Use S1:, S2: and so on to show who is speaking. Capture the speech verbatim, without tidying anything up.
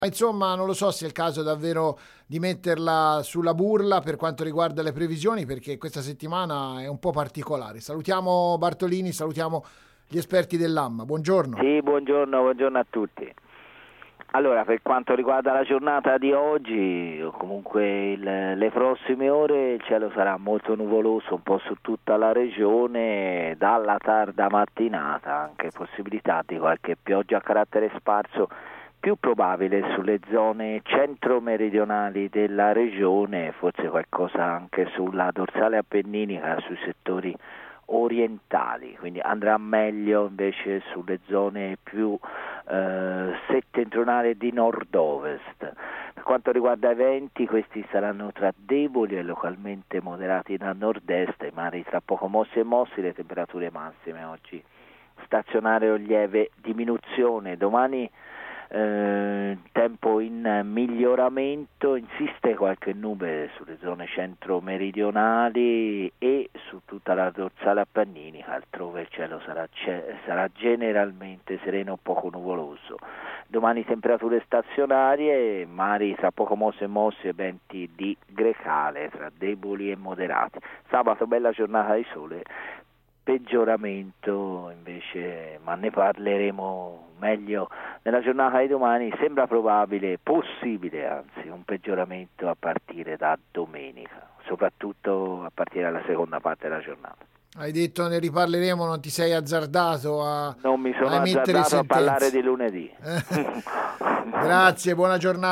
S1: Insomma, non lo so se è il caso davvero di metterla sulla burla per quanto riguarda le previsioni, perché questa settimana è un po' particolare. Salutiamo Bartolini, salutiamo gli esperti dell'A M. Buongiorno.
S2: Sì, buongiorno, buongiorno a tutti. Allora, per quanto riguarda la giornata di oggi, o comunque il, le prossime ore, il cielo sarà molto nuvoloso un po' su tutta la regione, dalla tarda mattinata, anche possibilità di qualche pioggia a carattere sparso, più probabile sulle zone centro-meridionali della regione, forse qualcosa anche sulla dorsale appenninica, sui settori orientali, quindi andrà meglio invece sulle zone più eh, settentrionali e di nord-ovest. Per quanto riguarda i venti, questi saranno tra deboli e localmente moderati da nord-est, i mari tra poco mossi e mossi, le temperature massime oggi stazionarie o lieve diminuzione. Domani Eh, tempo in miglioramento, insiste qualche nube sulle zone centro-meridionali e su tutta la dorsale appenninica, altrove il cielo sarà, sarà generalmente sereno o poco nuvoloso. Domani temperature stazionarie, mari tra poco mossi e mossi e venti di grecale tra deboli e moderati. Sabato bella giornata di sole, peggioramento invece, ma ne parleremo meglio nella giornata di domani. Sembra probabile, possibile anzi, un peggioramento a partire da domenica, soprattutto a partire dalla seconda parte della giornata.
S1: Hai detto ne riparleremo, non ti sei azzardato a
S2: non mi sono
S1: a
S2: azzardato a parlare
S1: sentenze.
S2: di lunedì.
S1: Grazie, buona giornata.